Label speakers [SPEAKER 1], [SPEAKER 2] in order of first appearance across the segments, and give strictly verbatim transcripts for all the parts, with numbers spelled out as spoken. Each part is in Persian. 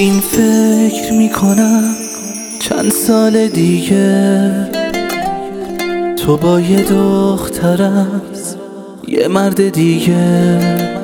[SPEAKER 1] این فکر میکنم چند سال دیگه تو با یه دختر از یه مرد دیگه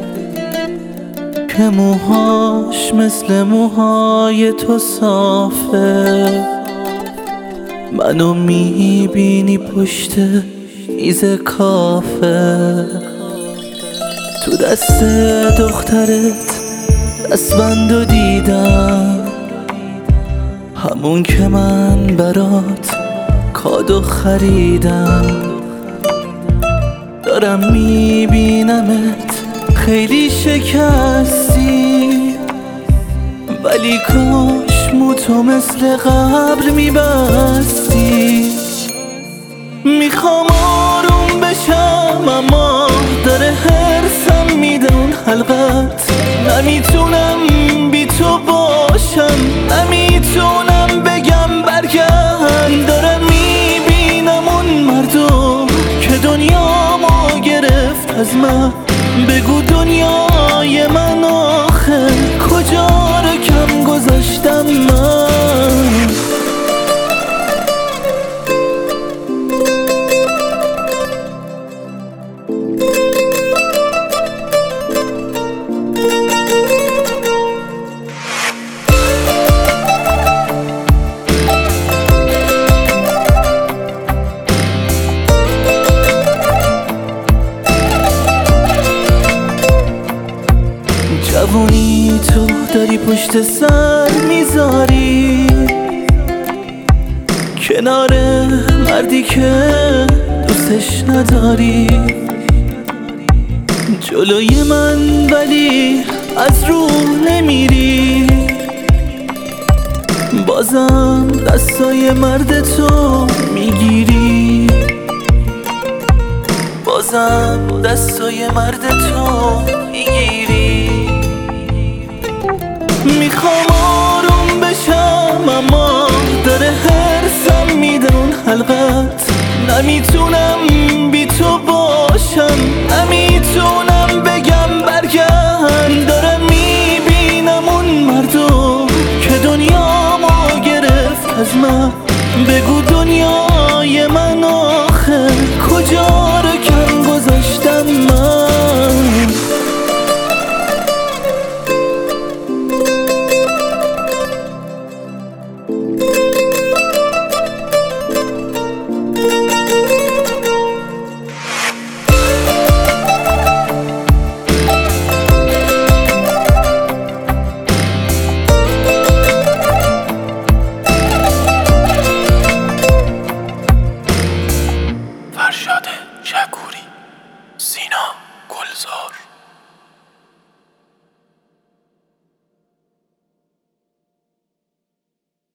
[SPEAKER 1] که موهاش مثل موهای تو صافه، منو میبینی پشت میز کافه، تو دست دخترت دستبندو دیدم، همون که من برات کادو خریدم. دارم میبینمت خیلی شکستی، ولی کاش موتو مثل قبل میبستی. میخوام آروم بشم اما داره حرصم میده اون حلقت، نمیتونم بی تو باشم، نمیتونم بگم برگرد. دارم میبینم اون مردم که دنیامو گرفت از من، بگو دنیای من آخه کجا رو کم گذاشتم من؟ جوونی تو داری پشت سر میذاری کنار مردی که دوستش نداری، جلوی من ولی از رو نمیری، بازم دستای مرد تو میگیری، بازم دستای مرد تو میگیری. میخوام آروم بشم اما داره حرصم میده اون حلقت، نمیتونم بی تو باشم، نمیتونم بگم برگرد. دارم میبینم اون مردم که دنیامو گرفت از من، بگو دنیای من آخه کجا رو کم گذاشتم من؟